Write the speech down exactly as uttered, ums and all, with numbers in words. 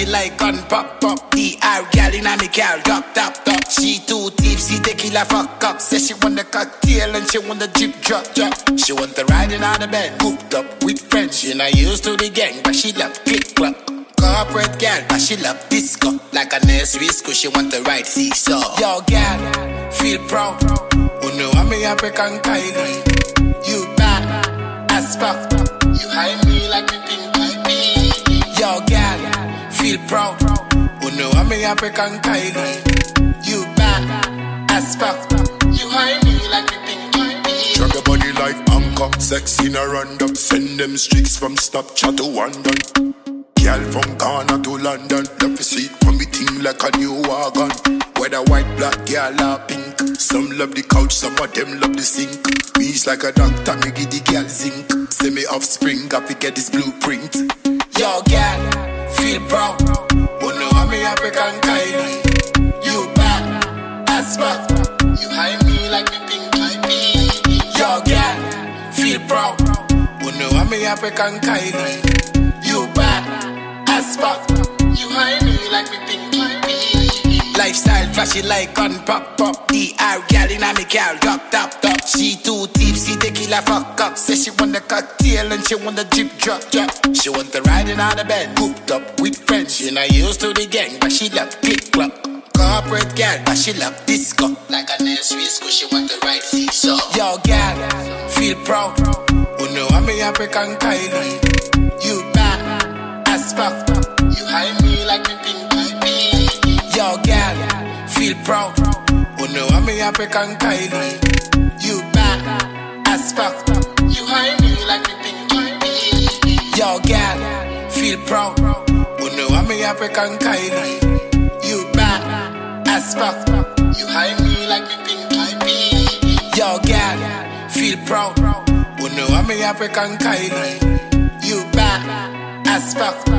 flashy like gun pop pop. The R gal in a me gal, drop top top. She too tipsy, tequila fuck up. Says she want the cocktail and she want the drip drop drop. She want the riding on the bed, hooked up with friends. She not used to the gang, but she love click clock. Corporate gal, but she love disco. Like a nursery school, she want the right seesaw. Yo gal, feel proud. Oh no, I'm a African Kylie. You bad as fuck. You hide me like me pink baby. Yo gal, feel proud. Oh no, I'm a African Kylie. You bad as fuck. You hide me like me pink baby. Drop your body like anchor, sex in a random. Send them streaks from Snapchat to London. Girl from Ghana to London. Love to see it from me team like a new wagon. Whether white, black, girl or pink. Some love the couch, some of them love the sink. Me's like a doctor, me give the girl zinc. Say me offspring, I forget this blueprint. Yo girl, feel proud. Oh no, I'm a African Kylie. You bad as fuck. You hide me like me pink baby. Yo girl, feel proud. Oh no, I'm a African Kylie. You bad as fuck. You hide me like me pink baby. Lifestyle flashy like gun pop pop. The R gal in a me gal, drop top top. She too tipsy, tequila fuck up. Says she want the cocktail and she want the drip drop drop. She want the riding on the bed, hooked up with friends. She not used to the gang, but she love click clock. Corporate gal, but she love disco. Like a nursery school, she want the right seesaw. Yo gal, feel proud. Oh no, I'm a African Kylie. You bad as fuck. You hide me like me pink baby. Yo gal, feel proud. Oh no, I'm a African Kylie. You bad as fuck. You hide me like me pink baby. Yo gal, feel proud. Oh no, I'm a African Kylie. You bad as fuck. You hide me like me pink baby. Yo gal, feel proud. Oh no, I'm a African Kylie. You bad as fuck.